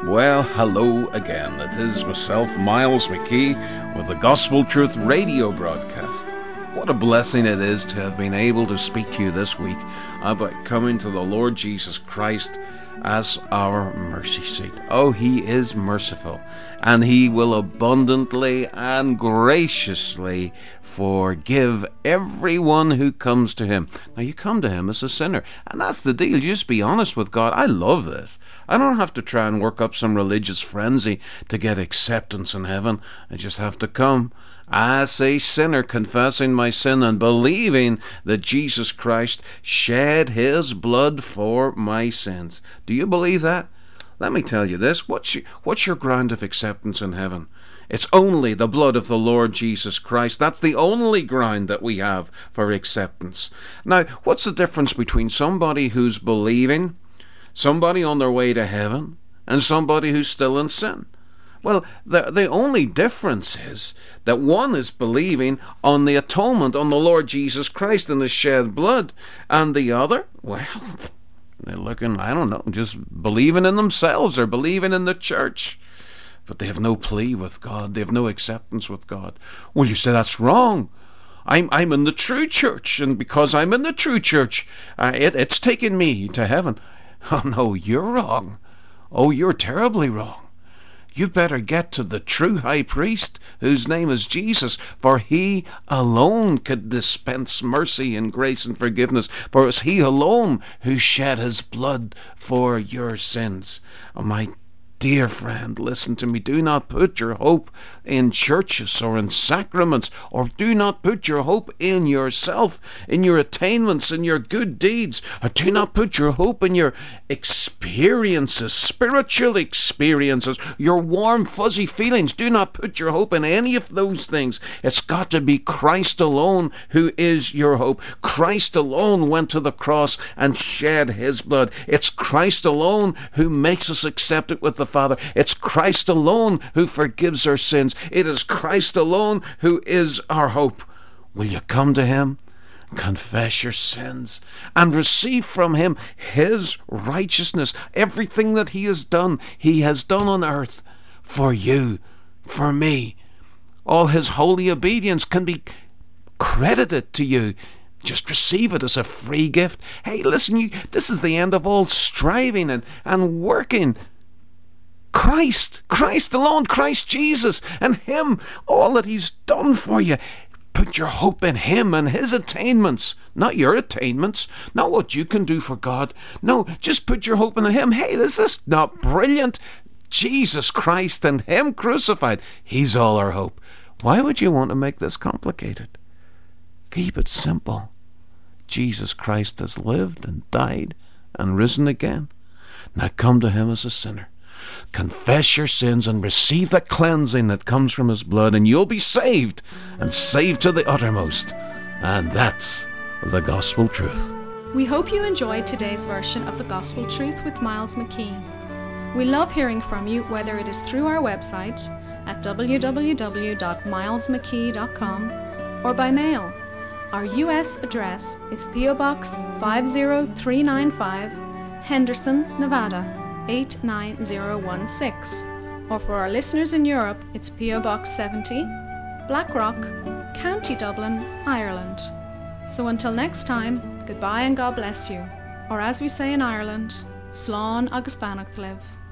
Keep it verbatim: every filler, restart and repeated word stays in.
Well, hello again. It is myself, Miles McKee, with the Gospel Truth radio broadcast. What a blessing it is to have been able to speak to you this week about coming to the Lord Jesus Christ as our mercy seat. Oh, He is merciful, and He will abundantly and graciously forgive everyone who comes to Him. Now, you come to Him as a sinner, and that's the deal. You just be honest with God. I love this. I don't have to try and work up some religious frenzy to get acceptance in heaven. I just have to come as a sinner, confessing my sin and believing that Jesus Christ shed His blood for my sins. Do you believe that? Let me tell you this. What's your, what's your ground of acceptance in heaven? It's only the blood of the Lord Jesus Christ. That's the only ground that we have for acceptance. Now, what's the difference between somebody who's believing, somebody on their way to heaven, and somebody who's still in sin? Well, the, the only difference is that one is believing on the atonement, on the Lord Jesus Christ and the shed blood, and the other, well, they're looking, I don't know, just believing in themselves or believing in the church. But they have no plea with God. They have no acceptance with God. Well, you say that's wrong. I'm I'm in the true church, and because I'm in the true church, uh, it, it's taking me to heaven. Oh, no, you're wrong. Oh, you're terribly wrong. You better get to the true high priest, whose name is Jesus, for He alone could dispense mercy and grace and forgiveness, for it's He alone who shed His blood for your sins. Oh, my dear friend, listen to me. Do not put your hope in churches or in sacraments, or do not put your hope in yourself, in your attainments, in your good deeds, or do not put your hope in your experiences, spiritual experiences, your warm, fuzzy feelings. Do not put your hope in any of those things. It's got to be Christ alone who is your hope. Christ alone went to the cross and shed His blood. It's Christ alone who makes us accept it with the Father. It's Christ alone who forgives our sins. It is Christ alone who is our hope. Will you come to Him, confess your sins, and receive from Him His righteousness? Everything that He has done, He has done on earth for you, for me. All His holy obedience can be credited to you. Just receive it as a free gift. Hey, listen, you, this is the end of all striving and, and working. Christ, Christ alone, Christ Jesus, and Him, all that He's done for you. Put your hope in Him and His attainments, not your attainments, not what you can do for God. No, just put your hope in Him. Hey, is this not brilliant? Jesus Christ and Him crucified. He's all our hope. Why would you want to make this complicated? Keep it simple. Jesus Christ has lived and died and risen again. Now come to Him as a sinner. Confess your sins and receive the cleansing that comes from His blood, and you'll be saved, and saved to the uttermost. And that's the Gospel Truth. We hope you enjoyed today's version of the Gospel Truth with Miles McKee. We love hearing from you, whether it is through our website at w w w dot miles mckee dot com or by mail. Our U S address is P O Box five zero three nine five, Henderson, Nevada eight nine zero one six, or for our listeners in Europe, it's P O Box seventy, Blackrock, County Dublin, Ireland. So until next time, goodbye and God bless you, or as we say in Ireland, Slán agus beannacht libh.